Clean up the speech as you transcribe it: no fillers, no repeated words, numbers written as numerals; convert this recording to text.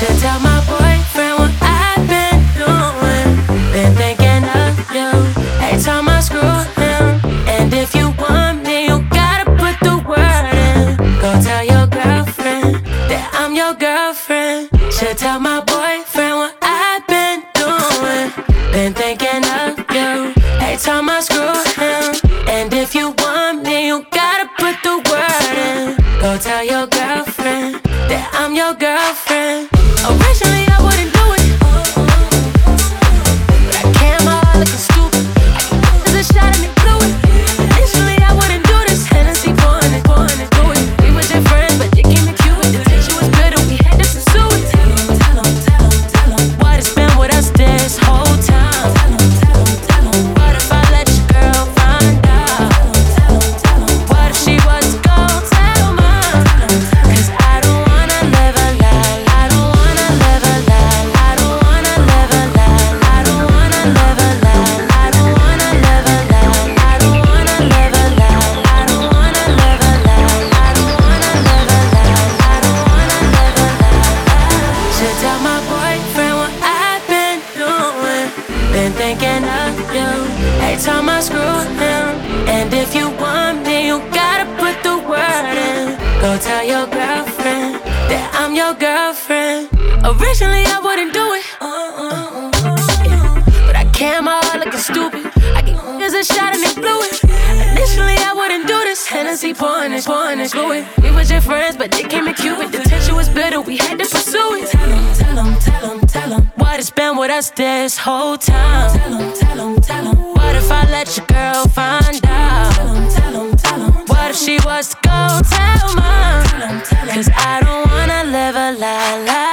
Should tell my boyfriend what I've been doing. Been thinking of you every time I screw him. And if you want me, you gotta put the word in. Go tell your girlfriend that I'm your girlfriend. Should tell my boyfriend what I've been doing. Been thinking of you every time I screw him. And if you want me, you gotta put the word in. Go tell your girlfriend that I'm your girlfriend. Originally I wouldn't do it, but I can't, my heart looking stupid. There's a shot and it blew it. Initially I wouldn't do this. Hennessy pouring it, do it. We were just friends, but they came to Cuba. The tension was bitter, we had to pursue it. Tell 'em what it's been with us this whole time. What if I let your girl find out? What if she was to go tell mom? 'Cause I don't wanna live a lie. I don't wanna live a lie. I don't wanna live a lie. I don't wanna live a lie. I don't wanna live a lie. I don't wanna live a lie. I don't wanna live a lie. I don't wanna live a lie. I don't wanna live a lie. Should tell my boyfriend what I've been doing. Been thinking of you every time I screw him. And if you want me, you gotta put the word in. Go tell your girlfriend that I'm your girlfriend. Originally I wouldn't do it, but I can't, my heart looking stupid. I get there's a shot and it blew it. Initially I wouldn't do this. Hennessy pouring it, blew it. We were just friends, but they came to Cuba. The tension was bitter, we had to pursue it. Tell 'em what it's been with us this whole time. Tell 'em what if I let your girl find out? What if she was to go tell mom? 'Cause I don't wanna live a lie.